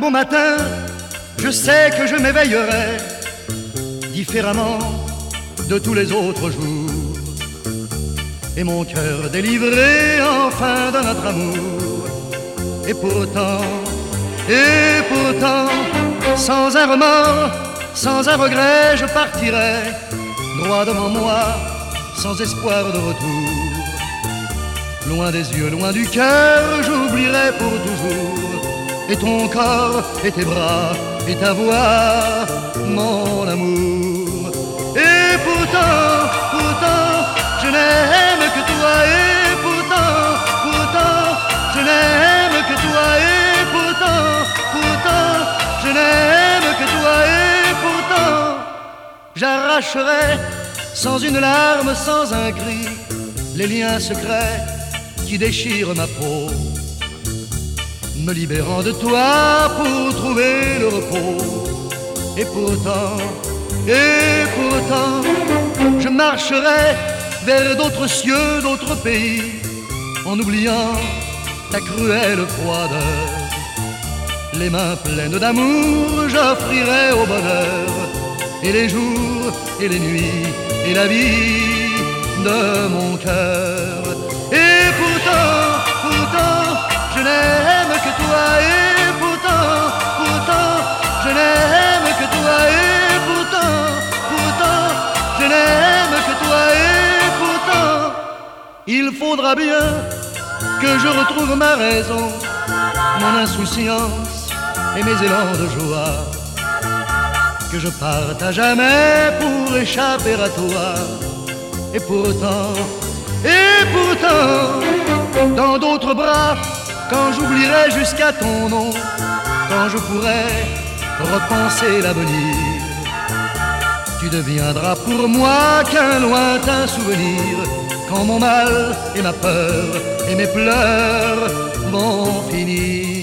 bon matin, je sais que je m'éveillerai différemment de tous les autres jours, et mon cœur délivré enfin de notre amour. Et pourtant, sans un remords, sans un regret, je partirai droit devant moi, sans espoir de retour. Loin des yeux, loin du cœur, j'oublierai pour toujours. Et ton corps, et tes bras, et ta voix, mon amour. Et pourtant, je n'aime que toi. Et pourtant, je n'aime que toi. Et pourtant, je n'aime que toi. Et pourtant, j'arracherai sans une larme, sans un cri, les liens secrets qui déchirent ma peau, me libérant de toi pour trouver le repos. Et pourtant, je marcherai vers d'autres cieux, d'autres pays, en oubliant ta cruelle froideur. Les mains pleines d'amour, j'offrirai au bonheur, et les jours, et les nuits, et la vie de mon cœur. Et pourtant, je n'aime que toi. Et pourtant, je n'aime que toi. Et pourtant, je n'aime que toi. Et pourtant, il faudra bien que je retrouve ma raison, mon insouciance et mes élans de joie, que je parte à jamais pour échapper à toi. Et pourtant, dans d'autres bras, quand j'oublierai jusqu'à ton nom, quand je pourrai repenser l'avenir, tu deviendras pour moi qu'un lointain souvenir, quand mon mal et ma peur et mes pleurs vont finir.